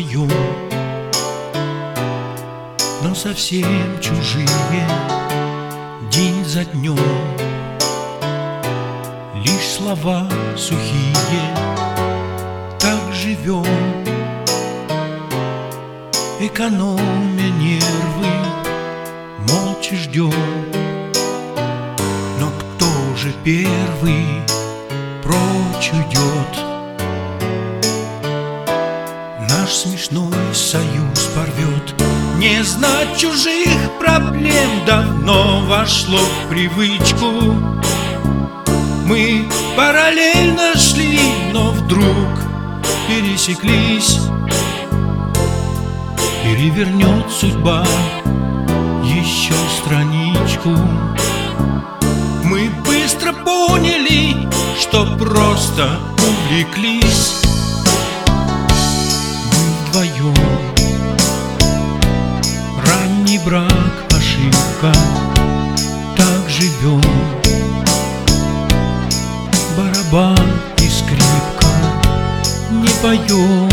вдвоем, но совсем чужие, день за днем. Лишь слова сухие, так живем, экономя нервы, молча ждем. Но кто же первый прочь уйдет? Наш смешной союз порвет. Не знать чужих проблем давно вошло в привычку. Мы параллельно шли, но вдруг пересеклись. Перевернет судьба еще страничку. Мы быстро поняли, что просто увлеклись. Мы вдвоем. Ранний брак, ошибка, так живем. Барабан и скрипка, не поем.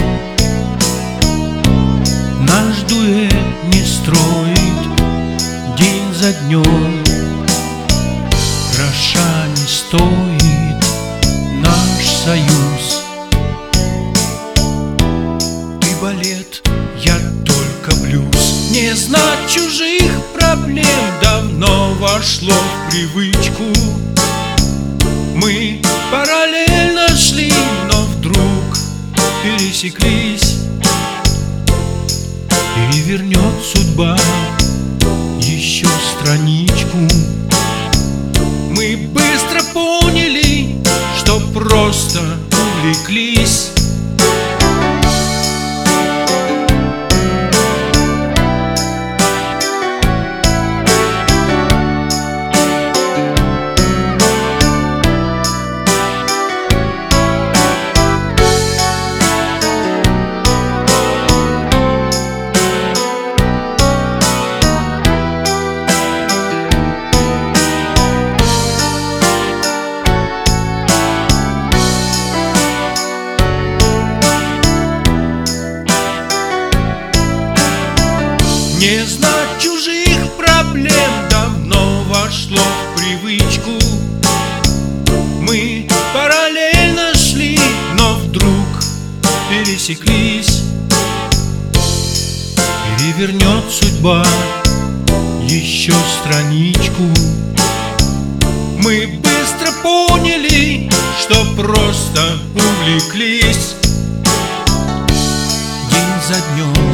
Наш дуэт не строит день за днем. Гроша не стоит наш союз. Ты балет, я только блюз. Не знать чужих проблем давно вошло в привычку. Мы параллельно шли, но вдруг пересеклись. Перевернет судьба еще страничку. Мы быстро поняли, что просто увлеклись. Не знать чужих проблем давно вошло в привычку. Мы параллельно шли, но вдруг пересеклись. Перевернет судьба еще страничку. Мы быстро поняли, что просто увлеклись. День за днем.